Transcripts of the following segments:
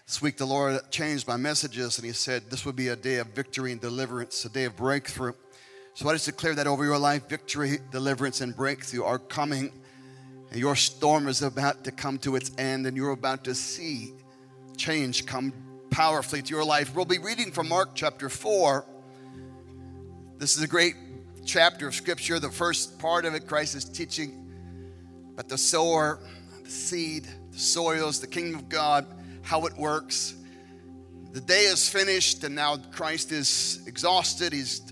This week the Lord changed my messages and he said this would be a day of victory and deliverance, a day of breakthrough. So I just declare that over your life. Victory, deliverance, and breakthrough are coming. And your storm is about to come to its end and you're about to see change come powerfully to your life. We'll be reading from Mark chapter 4. This is a great chapter of scripture. The first part of it, Christ is teaching about the sower, the seed, the soils, the kingdom of God, how it works. The day is finished and now Christ is exhausted.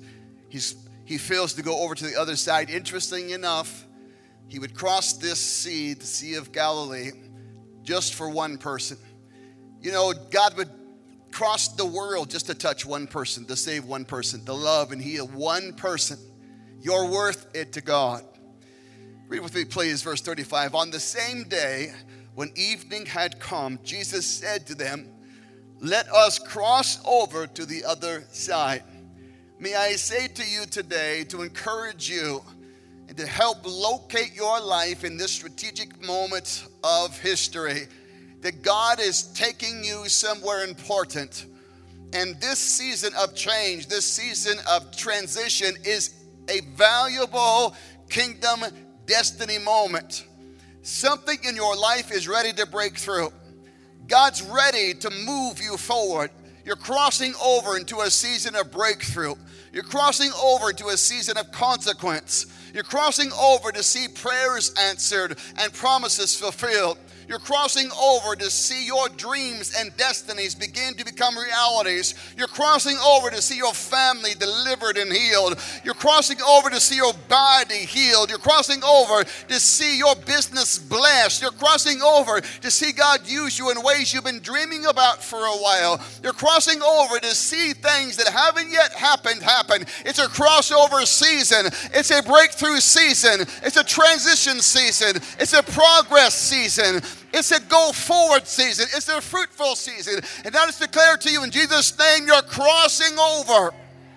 He fails to go over to the other side. Interesting enough, he would cross this sea, the Sea of Galilee, just for one person. You know, God would cross the world just to touch one person, to save one person, to love and heal one person. You're worth it to God. Read with me, please, verse 35. On the same day, when evening had come, Jesus said to them, "Let us cross over to the other side." May I say to you today, to encourage you and to help locate your life in this strategic moment of history, that God is taking you somewhere important. And this season of change, this season of transition is a valuable kingdom destiny moment. Something in your life is ready to break through. God's ready to move you forward. You're crossing over into a season of breakthrough. You're crossing over to a season of consequence. You're crossing over to see prayers answered and promises fulfilled. You're crossing over to see your dreams and destinies begin to become realities. You're crossing over to see your family delivered and healed. You're crossing over to see your body healed. You're crossing over to see your business blessed. You're crossing over to see God use you in ways you've been dreaming about for a while. You're crossing over to see things that haven't yet happened happen. It's a crossover season. It's a breakthrough season. It's a transition season. It's a progress season. It's a go forward season. It's a fruitful season. And I just declare to you in Jesus' name, you're crossing over.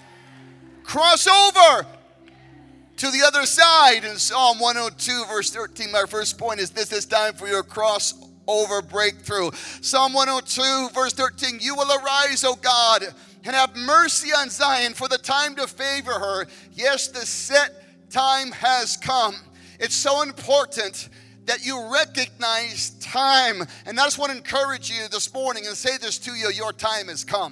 Cross over to the other side. In Psalm 102, verse 13, my first point is this is time for your crossover breakthrough. Psalm 102, verse 13, you will arise, O God, and have mercy on Zion for the time to favor her. Yes, the set time has come. It's so important that you recognize time. And I just want to encourage you this morning and say this to you, your time has come.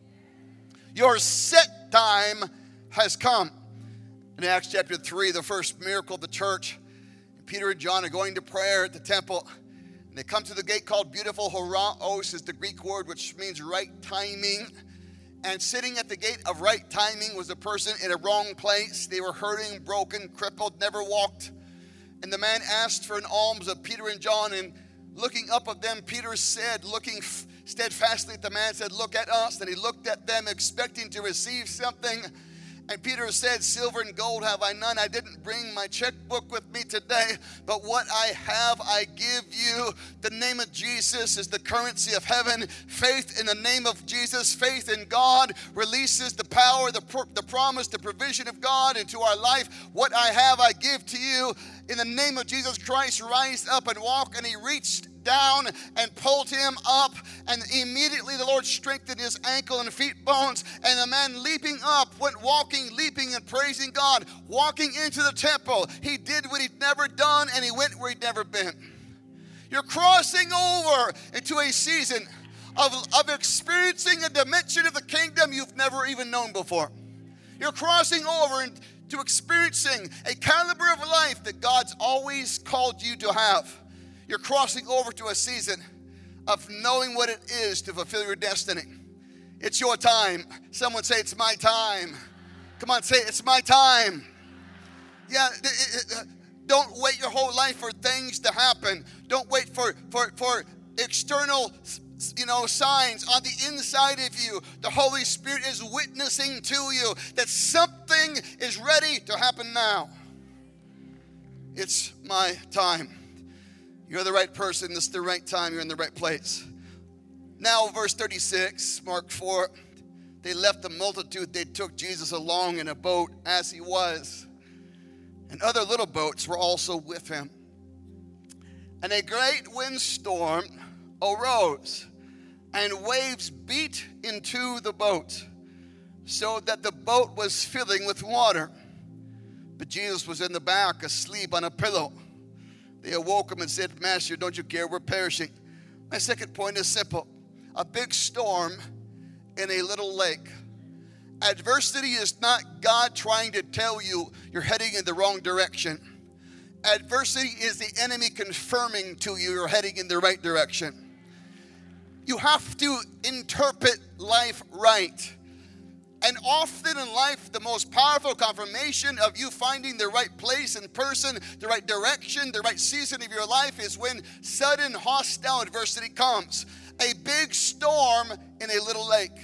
Your set time has come. In Acts chapter 3, the first miracle of the church, Peter and John are going to prayer at the temple. And they come to the gate called Beautiful. Horaos is the Greek word, which means right timing. And sitting at the gate of right timing was a person in a wrong place. They were hurting, broken, crippled, never walked. And the man asked for an alms of Peter and John, and looking up at them, Peter said, looking steadfastly at the man, said, "Look at us." And he looked at them, expecting to receive something. And Peter said, "Silver and gold have I none. I didn't bring my checkbook with me today, but what I have I give you." The name of Jesus is the currency of heaven. Faith in the name of Jesus, faith in God releases the power, the promise, the provision of God into our life. What I have I give to you. In the name of Jesus Christ, rise up and walk. And he reached down and pulled him up, and immediately the Lord strengthened his ankle and feet bones, and the man leaping up went walking, leaping and praising God, walking into the temple. He did what he'd never done, and he went where he'd never been. You're crossing over into a season of experiencing a dimension of the kingdom you've never even known before. You're crossing over into experiencing a caliber of life that God's always called you to have. You're crossing over to a season of knowing what it is to fulfill your destiny. It's your time. Someone say, "It's my time." Come on, say, "It's my time." Yeah, don't wait your whole life for things to happen. Don't wait for external signs. On the inside of you, the Holy Spirit is witnessing to you that something is ready to happen now. It's my time. You're the right person. This is the right time. You're in the right place. Now, verse 36, Mark 4. They left the multitude. They took Jesus along in a boat as he was. And other little boats were also with him. And a great windstorm arose. and waves beat into the boat, so that the boat was filling with water. But Jesus was in the back, asleep on a pillow. They awoke him and said, Master, don't you care? We're perishing. My second point is simple. A big storm in a little lake. Adversity is not God trying to tell you you're heading in the wrong direction. Adversity is the enemy confirming to you you're heading in the right direction. You have to interpret life right. And often in life, the most powerful confirmation of you finding the right place and person, the right direction, the right season of your life is when sudden hostile adversity comes. A big storm in a little lake.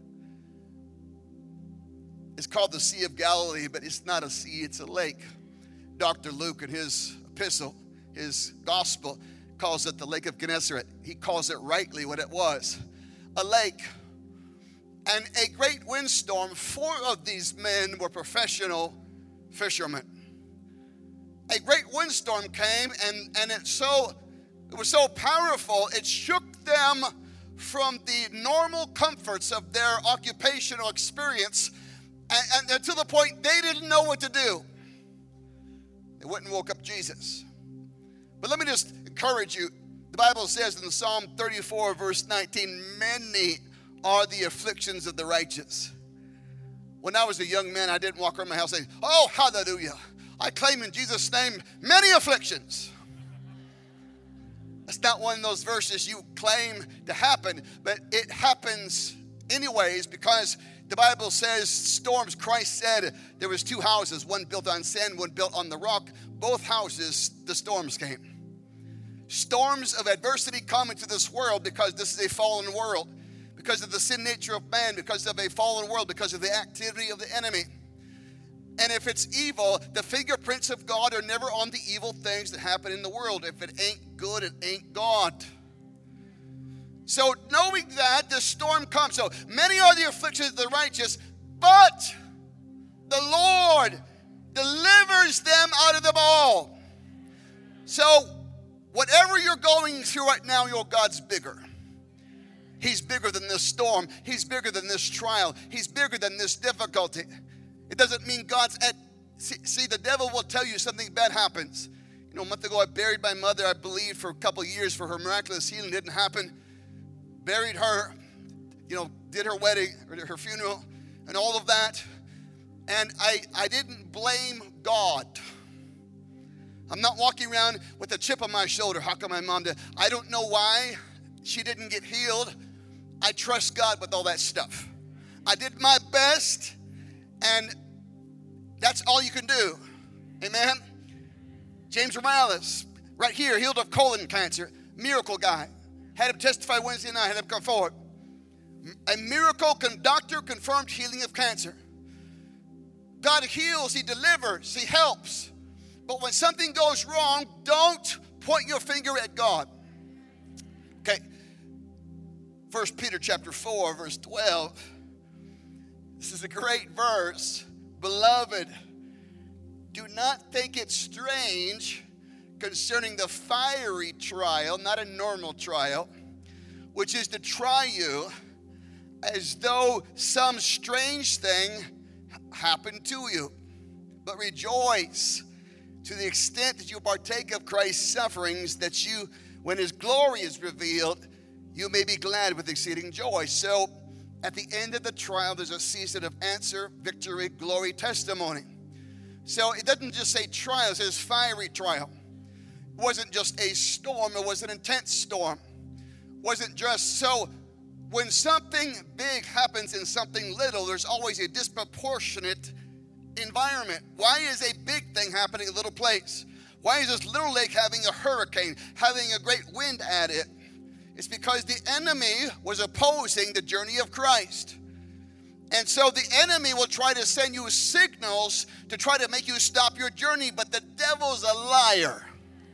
It's called the Sea of Galilee, but it's not a sea, it's a lake. Dr. Luke, in his epistle, his gospel, calls it the Lake of Gennesaret. He calls it rightly what it was, a lake. And a great windstorm, 4 of these men were professional fishermen. A great windstorm came, and it was so powerful, it shook them from the normal comforts of their occupational experience, and to the point they didn't know what to do. They went and woke up Jesus. But let me just encourage you. The Bible says in Psalm 34, verse 19, many are the afflictions of the righteous. When I was a young man, I didn't walk around my house saying, oh, hallelujah. I claim in Jesus' name many afflictions. That's not one of those verses you claim to happen, but it happens anyways because the Bible says storms. Christ said there was 2 houses, one built on sand, one built on the rock. Both houses, the storms came. Storms of adversity come into this world because this is a fallen world, because of the sin nature of man, because of a fallen world, because of the activity of the enemy. And if it's evil, the fingerprints of God are never on the evil things that happen in the world. If it ain't good, it ain't God. So knowing that, the storm comes. So many are the afflictions of the righteous, but the Lord delivers them out of them all. So whatever you're going through right now, your God's bigger. He's bigger than this storm. He's bigger than this trial. He's bigger than this difficulty. It doesn't mean God's at... See, the devil will tell you something bad happens. You know, a month ago I buried my mother, I believed, for a couple of years for her miraculous healing. Didn't happen. Buried her, did her wedding, or her funeral, and all of that. And I didn't blame God. I'm not walking around with a chip on my shoulder. How come my mom did? I don't know why she didn't get healed. I trust God with all that stuff. I did my best, and that's all you can do. Amen? James Morales, right here, healed of colon cancer, miracle guy. Had him testify Wednesday night, had him come forward. A miracle doctor confirmed healing of cancer. God heals, He delivers, He helps. But when something goes wrong, don't point your finger at God. Okay. 1 Peter chapter 4, verse 12. This is a great verse. Beloved, do not think it strange concerning the fiery trial, not a normal trial, which is to try you as though some strange thing happened to you. But rejoice to the extent that you partake of Christ's sufferings, that you, when His glory is revealed, you may be glad with exceeding joy. So at the end of the trial, there's a season of answer, victory, glory, testimony. So it doesn't just say trial, it says fiery trial. It wasn't just a storm, it was an intense storm. It wasn't just so. When something big happens in something little, there's always a disproportionate environment. Why is a big thing happening in a little place? Why is this little lake having a hurricane, having a great wind at it? It's because the enemy was opposing the journey of Christ. And so the enemy will try to send you signals to try to make you stop your journey, but the devil's a liar.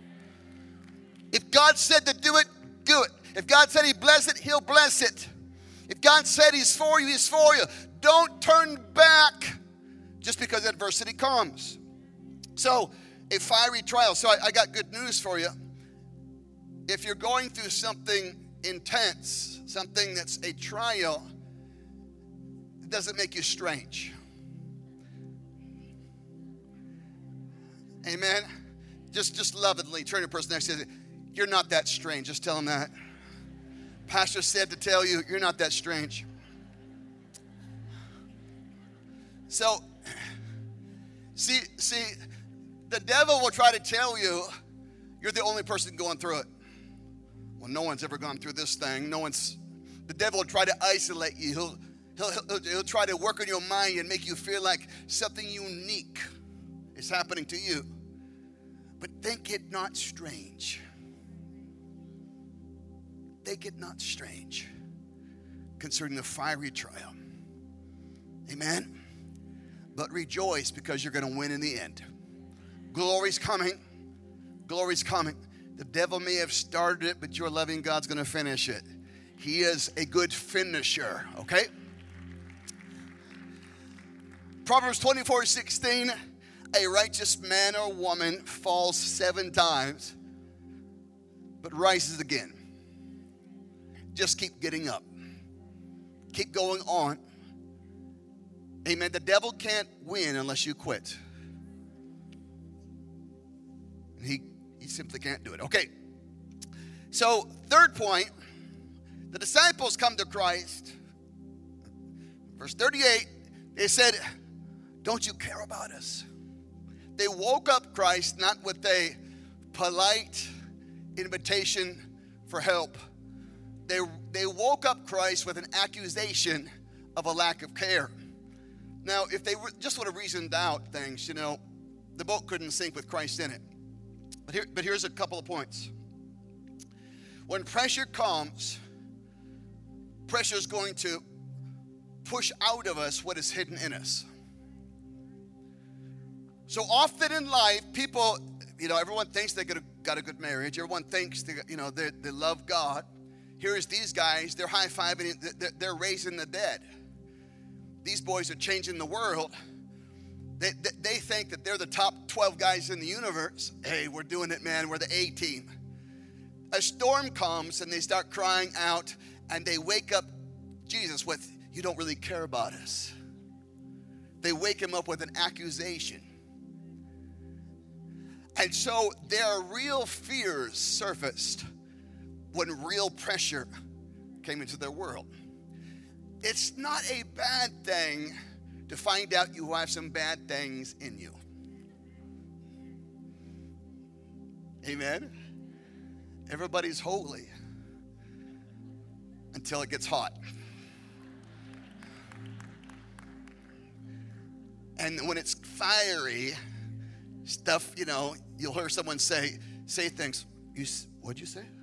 If God said to do it, do it. If God said He bless it, He'll bless it. If God said He's for you, He's for you. Don't turn back just because adversity comes. So, a fiery trial. So I got good news for you. If you're going through something intense, something that's a trial, it doesn't make you strange. Amen. Just lovingly turn to the person next to you. You're not that strange. Just tell them that. Pastor said to tell you, you're not that strange. So, see, the devil will try to tell you you're the only person going through it. Well, no one's ever gone through this thing. The devil will try to isolate you. He'll try to work on your mind and make you feel like something unique is happening to you. But think it not strange. Think it not strange concerning the fiery trial. Amen. But rejoice because you're going to win in the end. Glory's coming. Glory's coming. The devil may have started it, but your loving God's going to finish it. He is a good finisher, okay? Proverbs 24:16, a righteous man or woman falls 7 times, but rises again. Just keep getting up. Keep going on. Amen. The devil can't win unless you quit. And he simply can't do it. Okay. So, third point, the disciples come to Christ. Verse 38, they said, don't you care about us? They woke up Christ not with a polite invitation for help. They woke up Christ with an accusation of a lack of care. Now, if they just would have reasoned out things, the boat couldn't sink with Christ in it. But here's a couple of points. When pressure comes, pressure is going to push out of us what is hidden in us. So often in life, people, everyone thinks they got a good marriage. Everyone thinks they love God. Here's these guys, they're high-fiving, they're raising the dead. These boys are changing the world. They think that they're the top 12 guys in the universe. Hey, we're doing it, man. We're the A-team. A storm comes and they start crying out and they wake up Jesus with, you don't really care about us. They wake him up with an accusation. And so their real fears surfaced when real pressure came into their world. It's not a bad thing to find out you have some bad things in you. Amen? Everybody's holy until it gets hot. And when it's fiery stuff, you'll hear someone say things. What'd you say?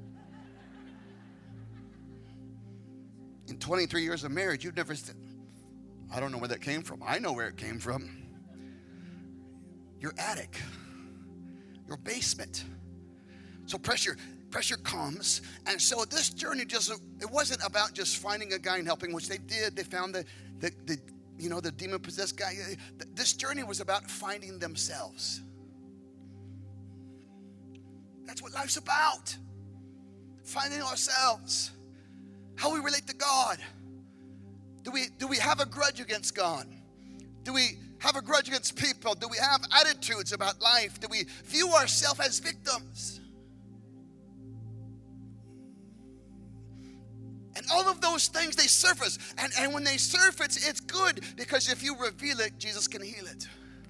In 23 years of marriage, you've never said, I don't know where that came from. I know where it came from. Your attic, your basement. So pressure comes. And so this journey it wasn't about just finding a guy and helping, which they did. They found the demon-possessed guy. This journey was about finding themselves. That's what life's about. Finding ourselves. How we relate to God. Do we have a grudge against God? Do we have a grudge against people? Do we have attitudes about life? Do we view ourselves as victims? And all of those things, they surface. And when they surface, it's good because if you reveal it, Jesus can heal it.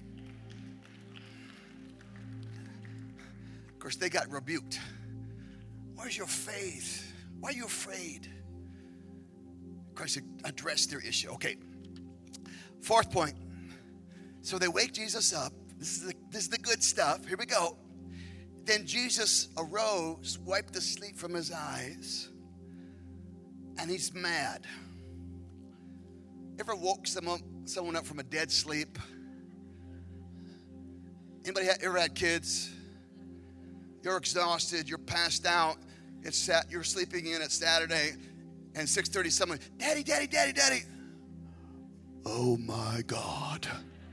Of course, they got rebuked. Where's your faith? Why are you afraid? Christ addressed their issue. Okay. 4th point. So they wake Jesus up. This is the good stuff. Here we go. Then Jesus arose, wiped the sleep from his eyes, and he's mad. Ever woke someone up from a dead sleep? Anybody ever had kids? You're exhausted. You're passed out. You're sleeping in. It's Saturday. And 6:30, someone, Daddy. Oh my God.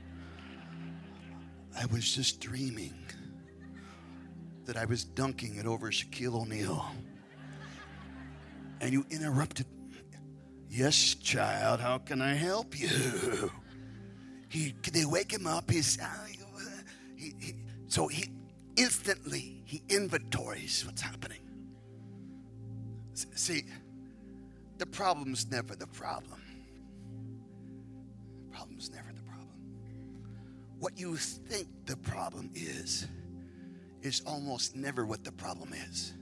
I was just dreaming that I was dunking it over Shaquille O'Neal. and you interrupted. Yes, child, how can I help you? They wake him up. So he instantly inventories what's happening. See, the problem's never the problem. The problem's never the problem. What you think the problem is almost never what the problem is.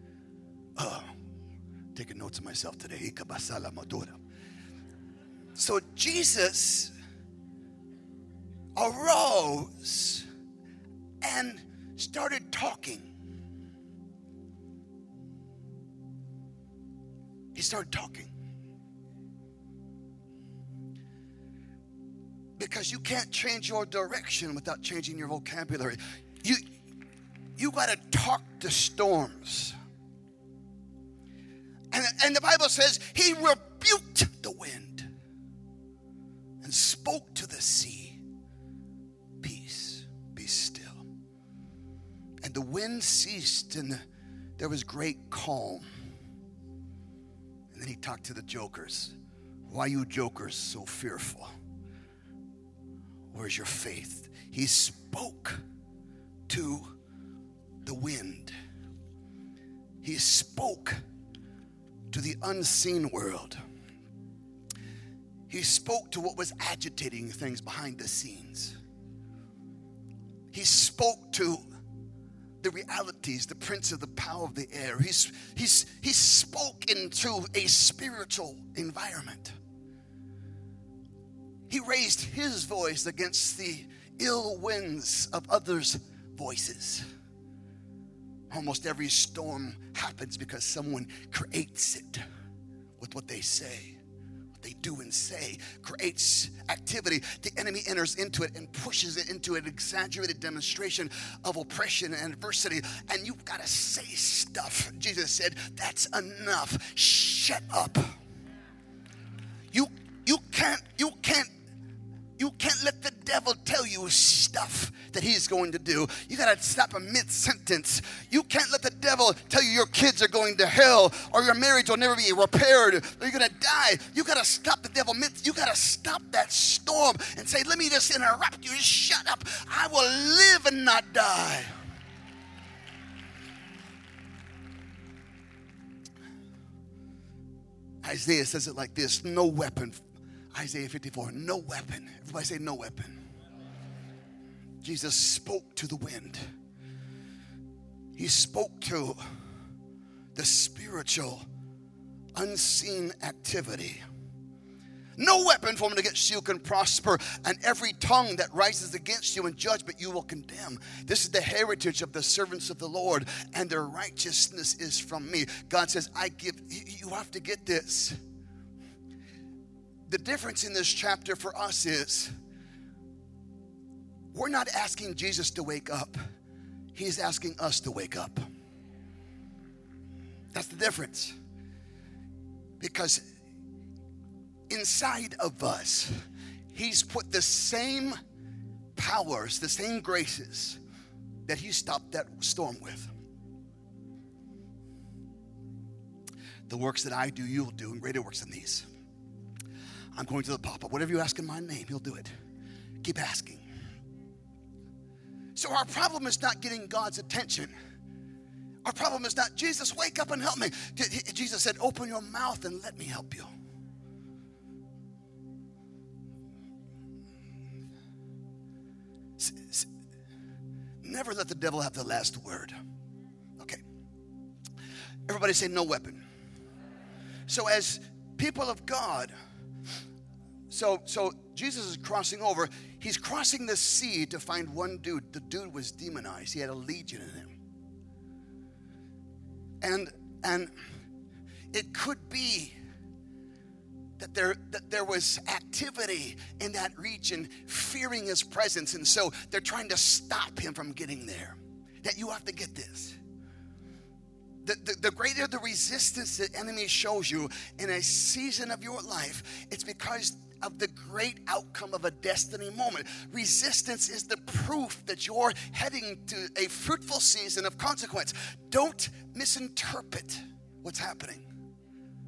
Taking notes of myself today. So Jesus arose and started talking. He started talking. Because you can't change your direction without changing your vocabulary. You got to talk to storms. And the Bible says he rebuked the wind and spoke to the sea, peace, be still. And the wind ceased and there was great calm. And then he talked to the jokers. Why you jokers so fearful? Where's your faith? He spoke to the wind. He spoke to the unseen world. He spoke to what was agitating things behind the scenes. He spoke to the realities, the prince of the power of the air. He spoke into a spiritual environment. He raised his voice against the ill winds of others' voices. Almost every storm happens because someone creates it with what they say. What they do and say creates activity. The enemy enters into it and pushes it into an exaggerated demonstration of oppression and adversity. And you've got to say stuff. Jesus said, that's enough. Shut up. You can't let the devil tell you stuff that he's going to do. You got to stop him mid-sentence. You can't let the devil tell you your kids are going to hell or your marriage will never be repaired or you're going to die. You got to stop the devil you got to stop that storm and say, let me just interrupt you. Just shut up. I will live and not die. Isaiah says it like this, no weapon. Isaiah 54, no weapon. Everybody say no weapon. Jesus spoke to the wind. He spoke to the spiritual, unseen activity. No weapon formed against you can prosper, and every tongue that rises against you in judgment you will condemn. This is the heritage of the servants of the Lord, and their righteousness is from me. God says, you have to get this. The difference in this chapter for us is we're not asking Jesus to wake up. He's asking us to wake up. That's the difference. Because inside of us, he's put the same powers, the same graces that he stopped that storm with. The works that I do, you'll do, and greater works than these. I'm going to the Papa. Whatever you ask in my name, he'll do it. Keep asking. So our problem is not getting God's attention. Our problem is not, Jesus, wake up and help me. Jesus said, open your mouth and let me help you. Never let the devil have the last word. Okay. Everybody say no weapon. So as people of God, so Jesus is crossing over. He's crossing the sea to find one dude. The dude was demonized. He had a legion in him. And it could be that there was activity in that region fearing his presence. And so they're trying to stop him from getting there. That you have to get this. The greater the resistance the enemy shows you in a season of your life, it's because of the great outcome of a destiny moment. Resistance is the proof that you're heading to a fruitful season of consequence. Don't misinterpret what's happening.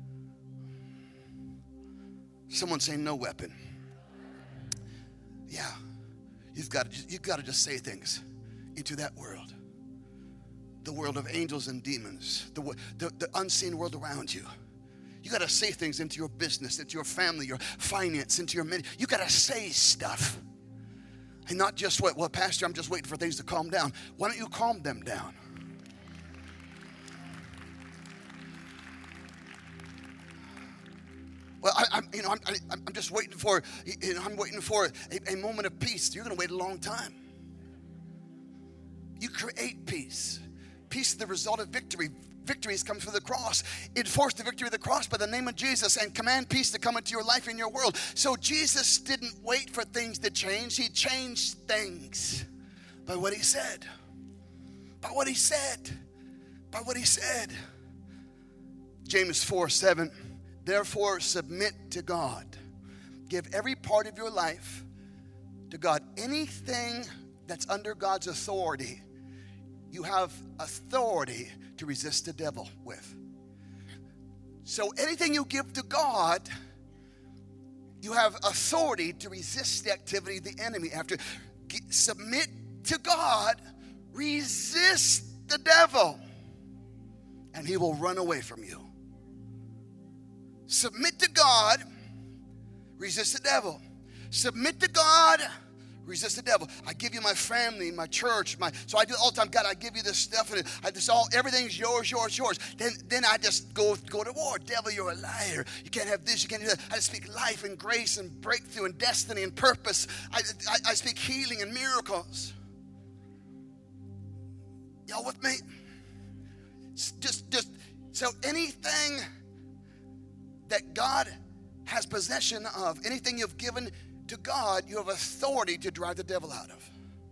Someone say no weapon. Yeah. You've got to just say things into that world. The world of angels and demons. The unseen world around you. You got to say things into your business, into your family, your finance, into your ministry. You got to say stuff. And not just what, well, Pastor, I'm just waiting for things to calm down. Why don't you calm them down? Well, I'm just waiting for, I'm waiting for a moment of peace. You're going to wait a long time. You create peace. Peace is the result of victory. Victory comes from the cross. Enforce the victory of the cross by the name of Jesus and command peace to come into your life and your world. So Jesus didn't wait for things to change. He changed things by what he said. By what he said. By what he said. James 4:7. Therefore submit to God. Give every part of your life to God. Anything that's under God's authority, you have authority to resist the devil with. So anything you give to God, you have authority to resist the activity of the enemy. After submit to God, resist the devil, and he will run away from you. Submit to God, resist the devil. Submit to God, resist the devil. I give you my family, my church, so I do all the time. God, I give you this stuff, and everything's yours. Then I just go to war. Devil, you're a liar. You can't have this. You can't do that. I speak life and grace and breakthrough and destiny and purpose. I speak healing and miracles. Y'all with me? Just so anything that God has possession of, anything you've given to God, you have authority to drive the devil out of.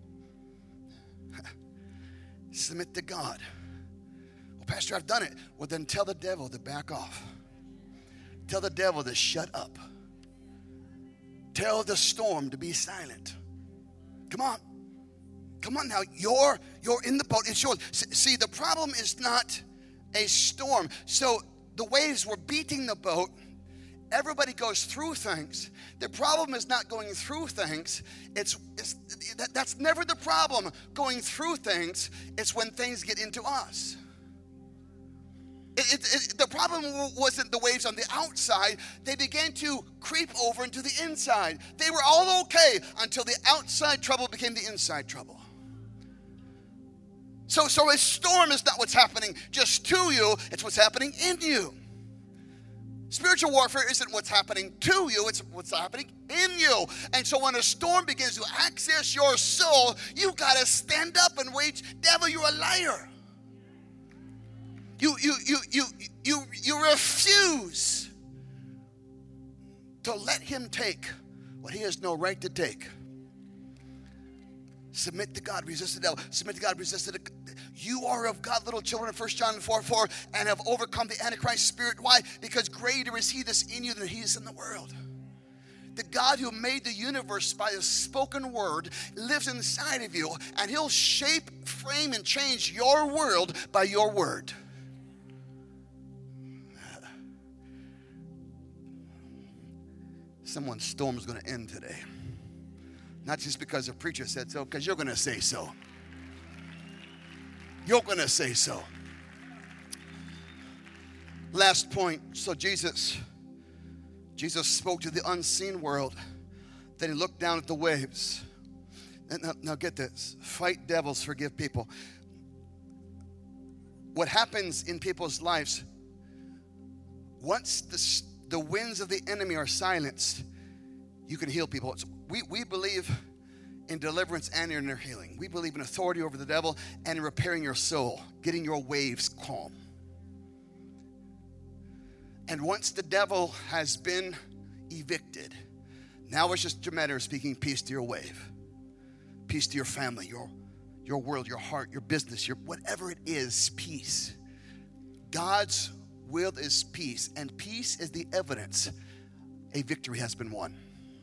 Submit to God. Well, Pastor, I've done it. Well, then tell the devil to back off. Tell the devil to shut up. Tell the storm to be silent. Come on. Come on now. You're in the boat. It's yours. See, the problem is not a storm. So the waves were beating the boat. Everybody goes through things. The problem is not going through things. That's never the problem, going through things. It's when things get into us. The problem wasn't the waves on the outside. They began to creep over into the inside. They were all okay until the outside trouble became the inside trouble. So a storm is not what's happening just to you. It's what's happening in you. Spiritual warfare isn't what's happening to you, it's what's happening in you. And so when a storm begins to access your soul, you got to stand up and wage, devil, you're a liar. You refuse to let him take what he has no right to take. Submit to God, resist the devil. Submit to God, resist the devil. You are of God, little children, 1 John 4:4, and have overcome the Antichrist spirit. Why? Because greater is he that's in you than he is in the world. The God who made the universe by a spoken word lives inside of you, and he'll shape, frame, and change your world by your word. Someone's storm is going to end today. Not just because the preacher said so, because you're going to say so. You're going to say so. Last point. So Jesus spoke to the unseen world. Then he looked down at the waves. And now get this. Fight devils, forgive people. What happens in people's lives, once the winds of the enemy are silenced, you can heal people. We believe in deliverance and in their healing. We believe in authority over the devil and in repairing your soul, getting your waves calm. And once the devil has been evicted, now it's just a matter of speaking peace to your wave, peace to your family, your world, your heart, your business, your whatever it is, peace. God's will is peace, and peace is the evidence a victory has been won.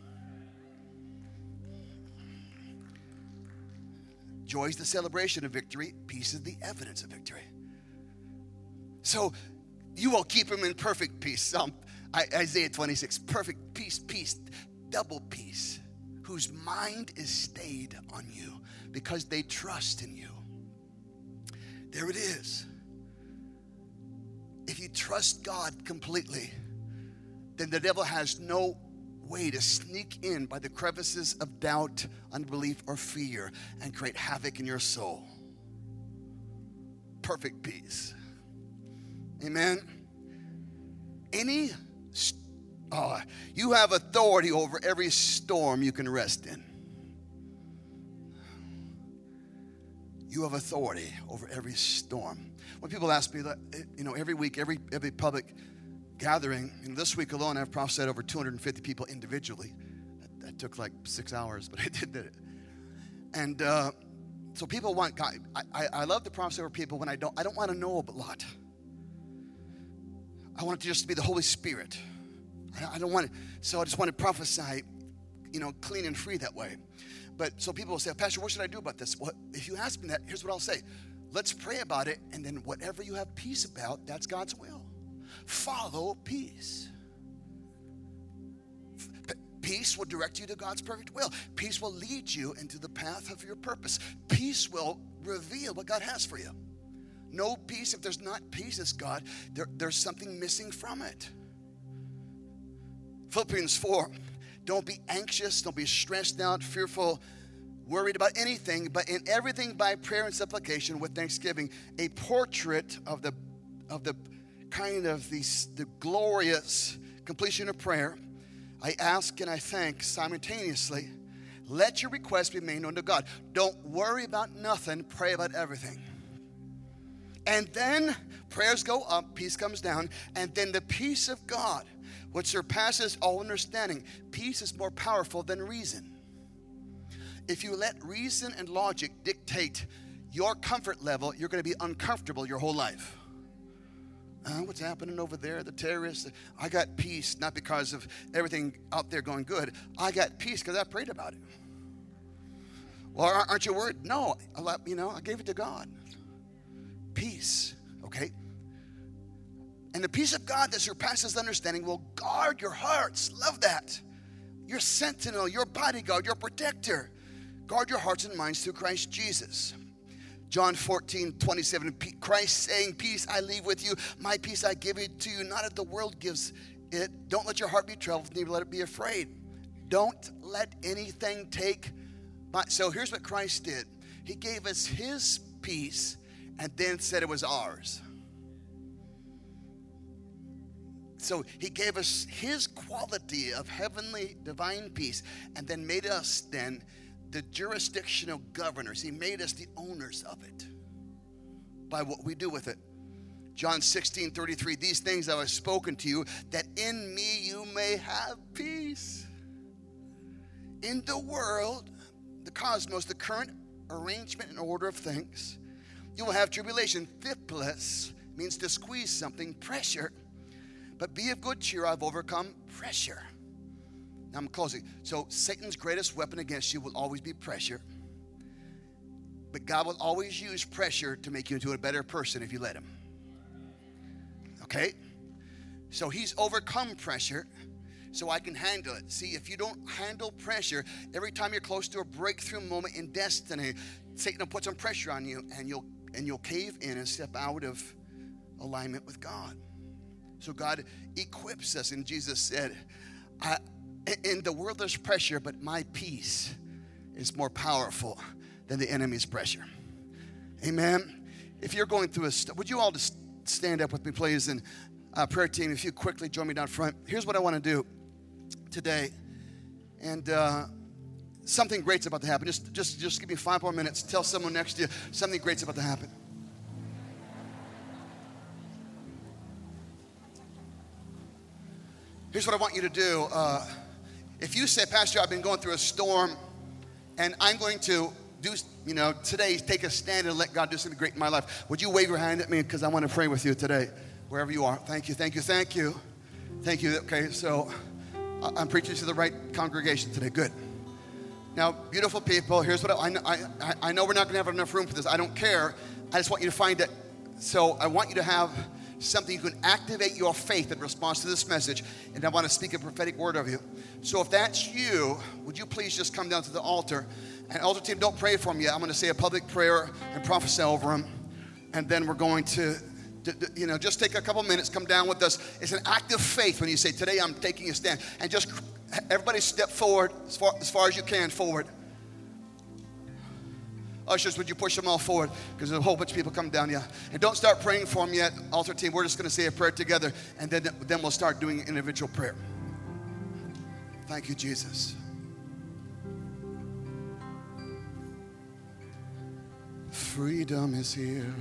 Joy is the celebration of victory. Peace is the evidence of victory. So you will keep him in perfect peace. Isaiah 26, perfect peace, double peace, whose mind is stayed on you because they trust in you. There it is. If you trust God completely, then the devil has no way to sneak in by the crevices of doubt, unbelief, or fear and create havoc in your soul. Perfect peace. Amen. You have authority over every storm you can rest in. You have authority over every storm. When people ask me that, every week, every public gathering, this week alone, I've prophesied over 250 people individually. That took like 6 hours, but I did it. And so people want God. I love to prophesy over people when I don't want to know a lot. I want it to just be the Holy Spirit. I don't want it, so I just want to prophesy, clean and free that way. But so people will say, Pastor, what should I do about this? Well, if you ask me that, here's what I'll say. Let's pray about it, and then whatever you have peace about, that's God's will. Follow peace. Peace will direct you to God's perfect will. Peace will lead you into the path of your purpose. Peace will reveal what God has for you. No peace, if there's not peace as God, there's something missing from it. Philippians 4, don't be anxious, don't be stressed out, fearful, worried about anything, but in everything by prayer and supplication with thanksgiving, a portrait of the glorious completion of prayer. I ask and I thank simultaneously. Let your requests be made known to God. Don't worry about nothing, pray about everything. And then prayers go up, peace comes down, and then the peace of God, which surpasses all understanding. Peace is more powerful than reason. If you let reason and logic dictate your comfort level, you're going to be uncomfortable your whole life. What's happening over there? The terrorists. I got peace, not because of everything out there going good. I got peace because I prayed about it. Well, aren't you worried? No, I gave it to God. Peace, okay? And the peace of God that surpasses understanding will guard your hearts. Love that. Your sentinel, your bodyguard, your protector. Guard your hearts and minds through Christ Jesus. John 14:27, Christ saying, peace I leave with you, my peace I give it to you, not as the world gives it. Don't let your heart be troubled, neither let it be afraid. Don't let anything take. So here's what Christ did. He gave us his peace and then said it was ours. So he gave us his quality of heavenly divine peace and then made us then the jurisdictional governors. He made us the owners of it by what we do with it. John 16:33, these things I have spoken to you, that in me you may have peace. In the world, the cosmos, the current arrangement and order of things, you will have tribulation. Thiplos means to squeeze something, pressure. But be of good cheer, I've overcome pressure. Now I'm closing. So Satan's greatest weapon against you will always be pressure. But God will always use pressure to make you into a better person if you let him. Okay? So he's overcome pressure so I can handle it. See, if you don't handle pressure, every time you're close to a breakthrough moment in destiny, Satan will put some pressure on you and you'll cave in and step out of alignment with God. So God equips us, and Jesus said, in the world there's pressure, but my peace is more powerful than the enemy's pressure. Amen. If you're going through would you all just stand up with me, please? And prayer team, if you quickly join me down front. Here's what I want to do today. And something great's about to happen. Just give me 5 more minutes. Tell someone next to you something great's about to happen. Here's what I want you to do. If you say, Pastor, I've been going through a storm, and I'm going to do, today, take a stand and let God do something great in my life. Would you wave your hand at me? Because I want to pray with you today, wherever you are. Thank you, thank you, thank you. Thank you. Okay, so I'm preaching to the right congregation today. Good. Now, beautiful people, here's what I know we're not going to have enough room for this. I don't care. I just want you to find it. So I want you to have something you can activate your faith in response to this message. And I want to speak a prophetic word of you. So if that's you, would you please just come down to the altar? And altar team, don't pray for them yet. I'm going to say a public prayer and prophesy over them. And then we're going to just take a couple minutes, come down with us. It's an act of faith when you say, today I'm taking a stand. And just everybody step forward as far as you can forward. Ushers, would you push them all forward? Because there's a whole bunch of people coming down, yeah. And don't start praying for them yet, altar team. We're just going to say a prayer together, and then we'll start doing individual prayer. Thank you, Jesus. Freedom is here.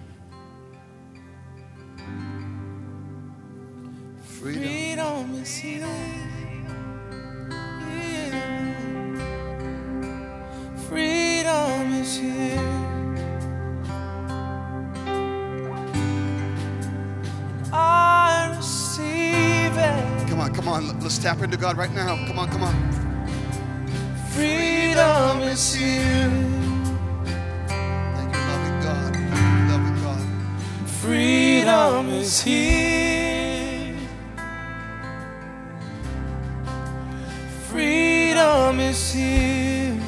Freedom is here. Yeah. Freedom is here. I receive it. Come on. Let's tap into God right now. Come on. Freedom is here. Thank you, loving God. Freedom is here. Freedom is here.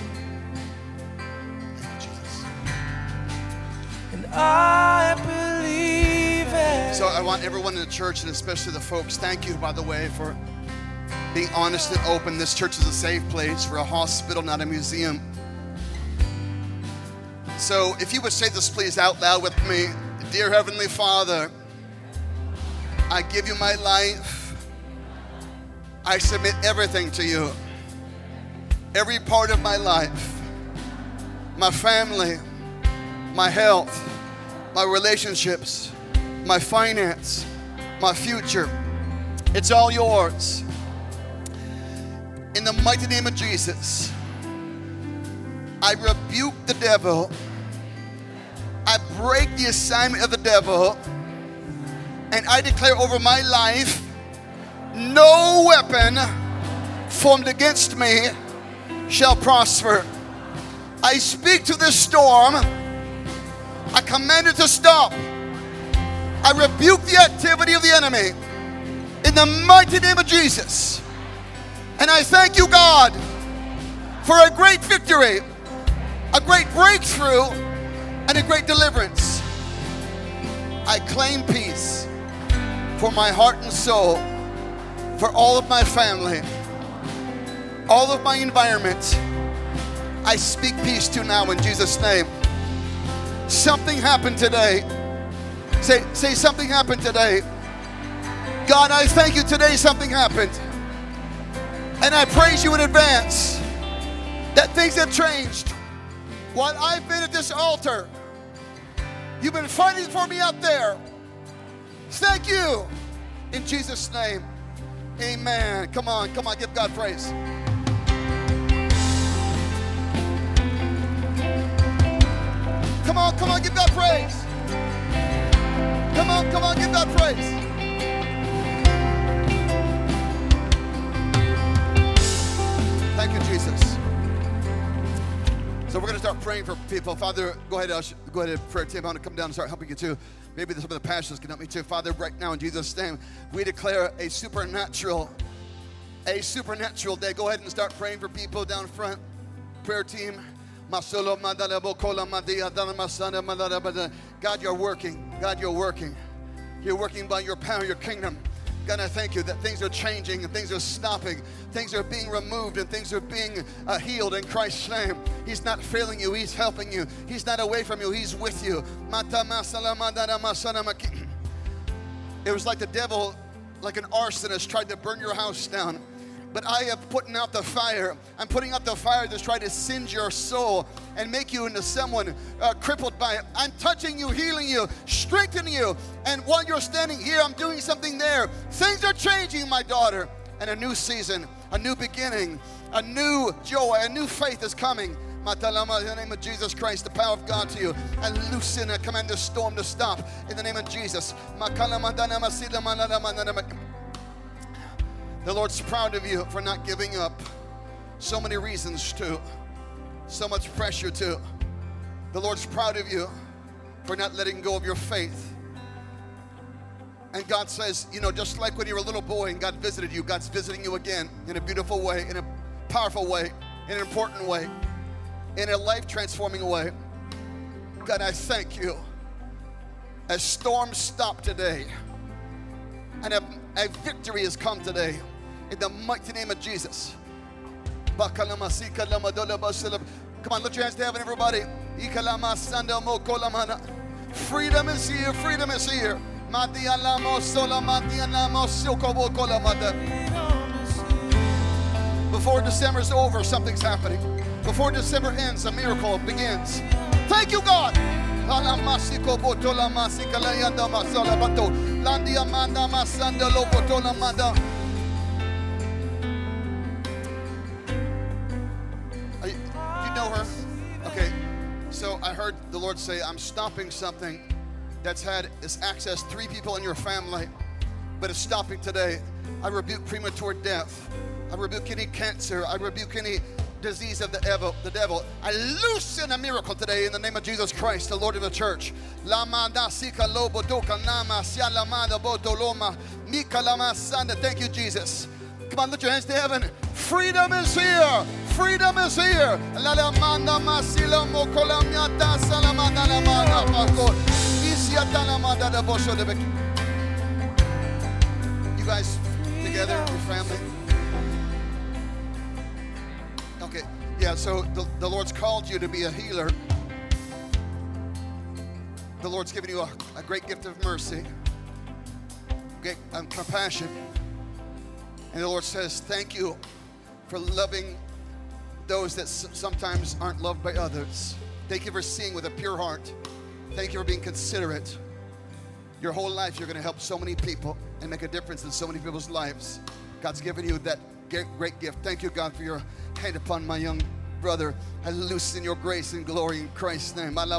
And I believe it. So I want everyone in the church, and especially the folks, thank you, by the way, for being honest and open. This church is a safe place. For a hospital, not a museum. So if you would say this please out loud with me. Dear Heavenly Father, I give you my life. I submit everything to you. Every part of my life, my family, my health, my relationships, my finance, my future. It's all yours. In the mighty name of Jesus, I rebuke the devil. I break the assignment of the devil, and I declare over my life, no weapon formed against me shall prosper. I speak to this storm. I command it to stop. I rebuke the activity of the enemy in the mighty name of Jesus. And I thank you, God, for a great victory, a great breakthrough, and a great deliverance. I claim peace for my heart and soul, for all of my family, all of my environment. I speak peace to now in Jesus' name. Something happened today. Say something happened today. God, I thank you today something happened. And I praise you in advance that things have changed. While I've been at this altar, you've been fighting for me out there. Thank you. In Jesus' name, amen. Come on, give God praise. Come on, give God praise. Come on, give God praise. Thank you, Jesus. So we're going to start praying for people. Father, go ahead, prayer team. I want to come down and start helping you too. Maybe some of the pastors can help me too. Father, right now in Jesus' name, we declare a supernatural day. Go ahead and start praying for people down front. Prayer team. God, you're working. God, you're working. You're working by your power, your kingdom. God, I thank you that things are changing and things are stopping. Things are being removed and things are being healed in Christ's name. He's not failing you. He's helping you. He's not away from you. He's with you. It was like the devil, like an arsonist, tried to burn your house down. But I am putting out the fire. I'm putting out the fire to try to singe your soul and make you into someone crippled by it. I'm touching you, healing you, strengthening you. And while you're standing here, I'm doing something there. Things are changing, my daughter. And a new season, a new beginning, a new joy, a new faith is coming. In the name of Jesus Christ, the power of God to you. And loosen and command the storm to stop. In the name of Jesus. The Lord's proud of you for not giving up. So many reasons to. So much pressure to. The Lord's proud of you for not letting go of your faith. And God says, you know, just like when you were a little boy and God visited you, God's visiting you again in a beautiful way, in a powerful way, in an important way, in a life-transforming way. God, I thank you. As storms stop today, and a victory has come today, in the mighty name of Jesus. Come on, lift your hands to heaven, everybody. Freedom is here, freedom is here. Before December's over, something's happening. Before December ends, a miracle begins. Thank you, God. You know her? Okay, so I heard the Lord say, I'm stopping something that's accessed 3 people in your family, but it's stopping today. I rebuke premature death. I rebuke any cancer. I rebuke any disease of the devil. I loosen a miracle today in the name of Jesus Christ, the Lord of the church. Thank you, Jesus. Come on, lift your hands to heaven. Freedom is here. Freedom is here. You guys together, your family? Okay, yeah, so the Lord's called you to be a healer. The Lord's given you a great gift of mercy, compassion. And the Lord says, thank you for loving those that sometimes aren't loved by others. Thank you for seeing with a pure heart. Thank you for being considerate. Your whole life, you're going to help so many people and make a difference in so many people's lives. God's given you that great gift. Thank you, God, for your hand upon my young brother. I loosen your grace and glory in Christ's name. I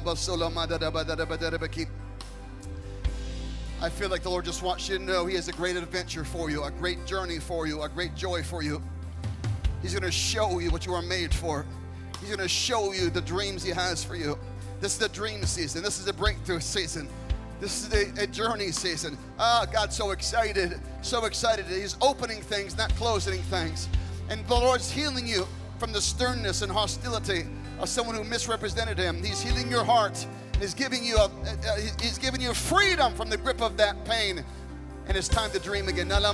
feel like the Lord just wants you to know He has a great adventure for you, a great journey for you, a great joy for you. He's going to show you what you are made for. He's going to show you the dreams He has for you. This is a dream season. This is a breakthrough season. This is a journey season. God's so excited, so excited. He's opening things, not closing things. And the Lord's healing you from the sternness and hostility of someone who misrepresented Him. He's healing your heart. And He's giving you freedom from the grip of that pain. And it's time to dream again. I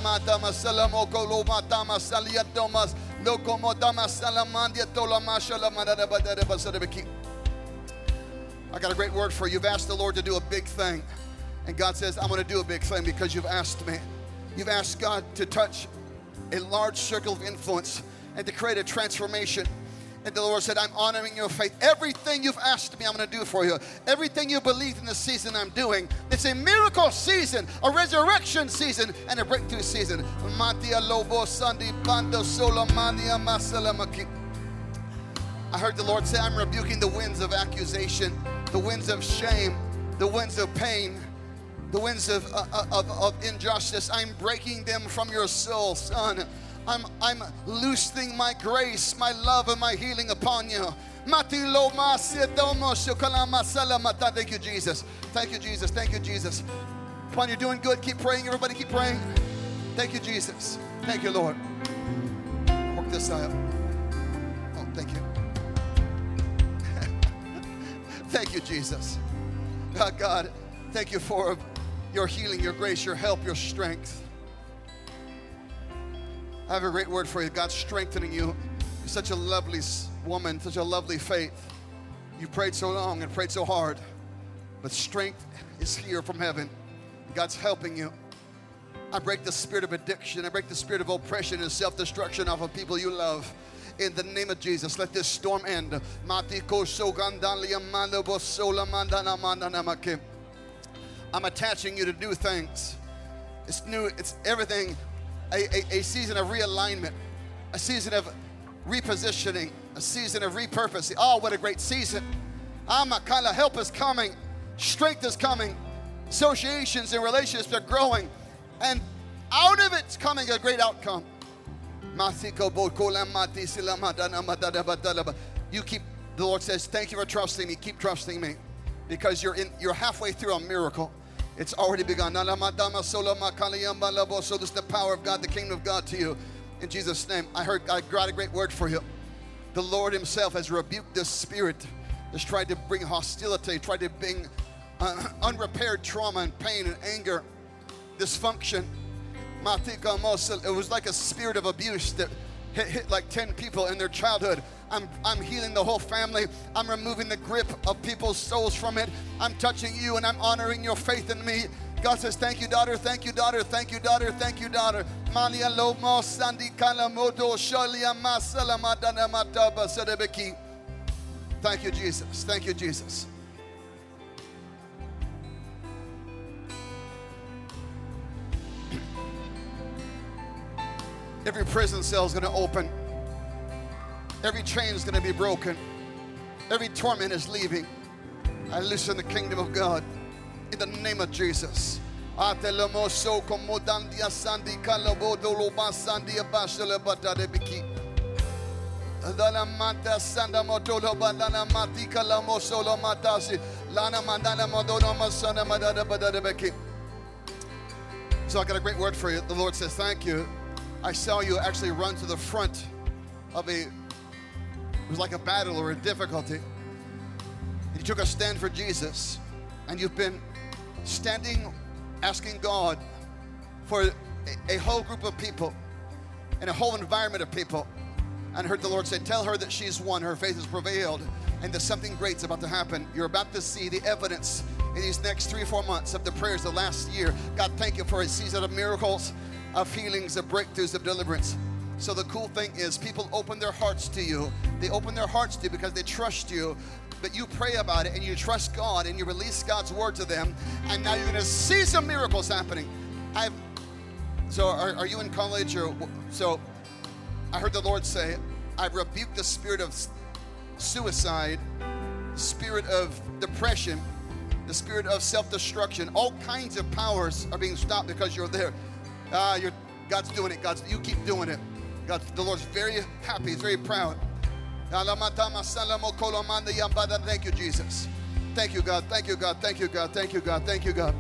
got a great word for you. You've asked the Lord to do a big thing. And God says, I'm going to do a big thing because you've asked me. You've asked God to touch a large circle of influence and to create a transformation. And the Lord said, I'm honoring your faith. Everything you've asked me, I'm going to do for you. Everything you believed in the season, I'm doing. It's a miracle season, a resurrection season, and a breakthrough season. I heard the Lord say, I'm rebuking the winds of accusation, the winds of shame, the winds of pain, the winds of injustice. I'm breaking them from your soul, son. I'm loosening my grace, my love, and my healing upon you. Thank you, Jesus. Thank you, Jesus. Thank you, Jesus. Come on, you're doing good. Keep praying, everybody. Keep praying. Thank you, Jesus. Thank you, Lord. Work this out. Oh, thank you. Thank you, Jesus. God, thank you for your healing, your grace, your help, your strength. I have a great word for you. God's strengthening you. You're such a lovely woman, such a lovely faith. You prayed so long and prayed so hard, but strength is here from heaven. God's helping you. I break the spirit of addiction. I break the spirit of oppression and self-destruction off of people you love. In the name of Jesus, let this storm end. I'm attaching you to new things. It's new, it's everything. A season of realignment, a season of repositioning, a season of repurposing. Oh, what a great season. Kind of help is coming. Strength is coming. Associations and relationships are growing. And out of it's coming a great outcome. You keep, the Lord says, thank you for trusting me. Keep trusting me. Because you're halfway through a miracle. It's already begun. So this is the power of God, the kingdom of God to you. In Jesus' name, I got a great word for you. The Lord himself has rebuked this spirit that's tried to bring hostility, tried to bring unrepaired trauma and pain and anger, dysfunction. It was like a spirit of abuse that hit like 10 people in their childhood. I'm healing the whole family. I'm removing the grip of people's souls from it. I'm touching you and I'm honoring your faith in me. God says, thank you, daughter, thank you, daughter, thank you, daughter, thank you, daughter. Thank you, Jesus. Thank you, Jesus. Every prison cell is going to open. Every chain is going to be broken. Every torment is leaving. I listen the kingdom of God in the name of Jesus. So I got a great word for you. The Lord says, thank you. I saw you actually run to the front of it was like a battle or a difficulty. You took a stand for Jesus, and you've been standing, asking God for a whole group of people and a whole environment of people. And I heard the Lord say, tell her that she's won, her faith has prevailed, and that something great's about to happen. You're about to see the evidence in these next 3 or 4 months of the prayers of last year. God, thank you for a season of miracles, of healings, of breakthroughs, of deliverance. So the cool thing is people open their hearts to you. They open their hearts to you because they trust you. But you pray about it and you trust God and you release God's word to them. And now you're going to see some miracles happening. So are you in college? So I heard the Lord say, I've rebuked the spirit of suicide, the spirit of depression, the spirit of self-destruction. All kinds of powers are being stopped because you're there. God's doing it. You keep doing it. The Lord's very happy. He's very proud. Thank you, Jesus. Thank you, God. Thank you, God. Thank you, God. Thank you, God. Thank you, God.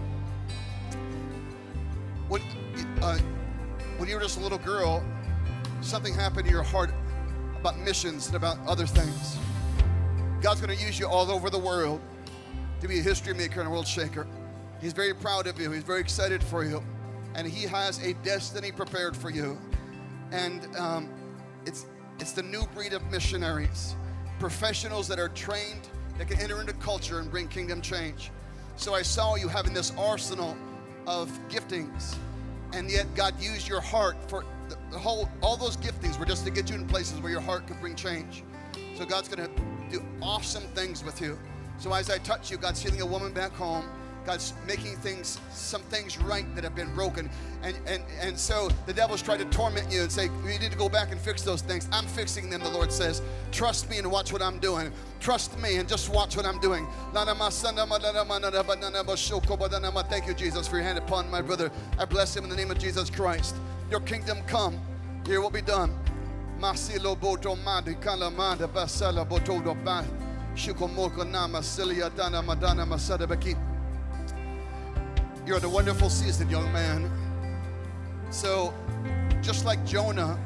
When you were just a little girl, something happened in your heart about missions and about other things. God's going to use you all over the world to be a history maker and a world shaker. He's very proud of you. He's very excited for you. And he has a destiny prepared for you. And it's the new breed of missionaries, professionals that are trained, that can enter into culture and bring kingdom change. So I saw you having this arsenal of giftings, and yet God used your heart for all those giftings were just to get you in places where your heart could bring change. So God's going to do awesome things with you. So as I touch you, God's healing a woman back home. God's making some things right that have been broken. And so the devil's tried to torment you and say, you need to go back and fix those things. I'm fixing them, the Lord says. Trust me and watch what I'm doing. Trust me and just watch what I'm doing. Thank you, Jesus, for your hand upon my brother. I bless him in the name of Jesus Christ. Your kingdom come. Here will be done. You're in a wonderful season, young man. So, just like Jonah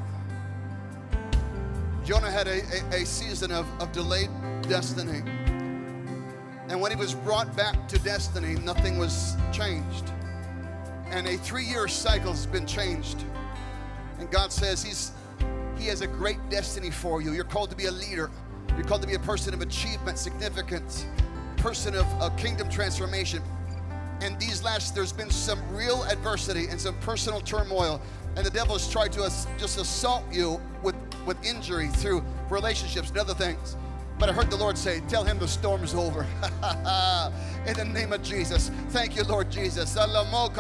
had a season of delayed destiny. And when he was brought back to destiny, nothing was changed. And a 3-year cycle has been changed. And God says He has a great destiny for you. You're called to be a leader. You're called to be a person of achievement, significance, person of kingdom transformation. And there's been some real adversity and some personal turmoil. And the devil has tried to just assault you with injury through relationships and other things. But I heard the Lord say, tell him the storm's over. In the name of Jesus. Thank you, Lord Jesus. I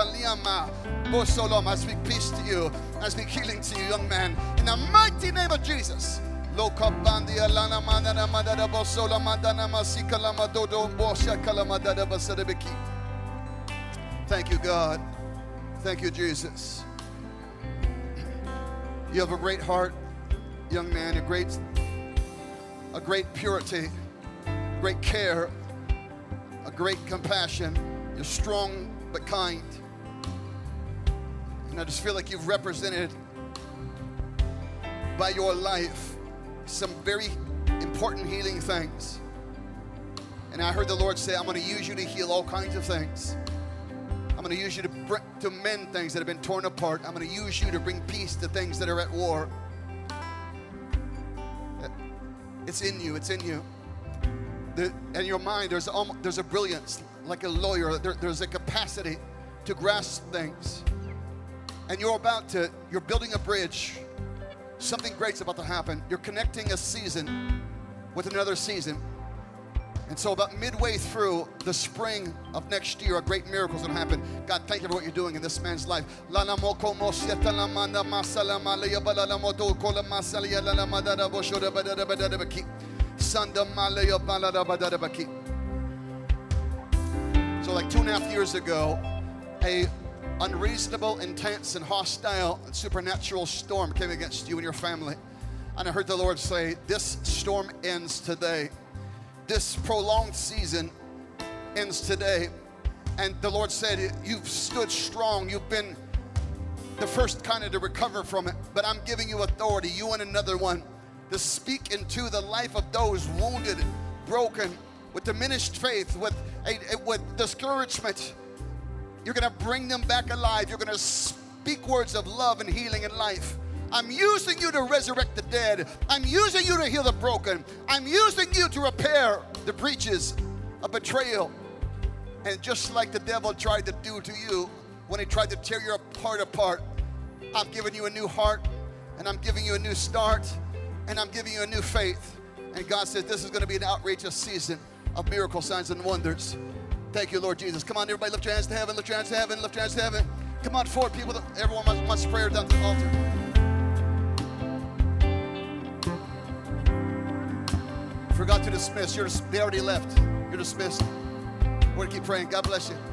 speak peace to you. I speak healing to you, young man. In the mighty name of Jesus. Thank you, God. Thank you, Jesus. You have a great heart, young man, a great purity, great care, a great compassion. You're strong but kind. And I just feel like you've represented by your life some very important healing things. And I heard the Lord say, I'm going to use you to heal all kinds of things. I'm going to use you to mend things that have been torn apart. I'm going to use you to bring peace to things that are at war. It's in you. It's in you. In your mind, there's a brilliance, like a lawyer. There's a capacity to grasp things. And you're building a bridge. Something great's about to happen. You're connecting a season with another season. And so about midway through the spring of next year, a great miracle is going to happen. God, thank you for what you're doing in this man's life. So like 2.5 years ago, a unreasonable, intense, and hostile and supernatural storm came against you and your family. And I heard the Lord say, this storm ends today. This prolonged season ends today. And the Lord said, you've stood strong. You've been the first kind of to recover from it. But I'm giving you authority, you and another one, to speak into the life of those wounded, broken, with diminished faith, with discouragement. You're going to bring them back alive. You're going to speak words of love and healing and life. I'm using you to resurrect the dead. I'm using you to heal the broken. I'm using you to repair the breaches of betrayal. And just like the devil tried to do to you when he tried to tear your heart apart, I've given you a new heart, and I'm giving you a new start, and I'm giving you a new faith. And God says this is going to be an outrageous season of miracle signs and wonders. Thank you, Lord Jesus. Come on, everybody, lift your hands to heaven, lift your hands to heaven, lift your hands to heaven. Come on forward, people. Everyone wants prayer down to the altar. Forgot to dismiss. They already left. You're dismissed. We're going to keep praying. God bless you.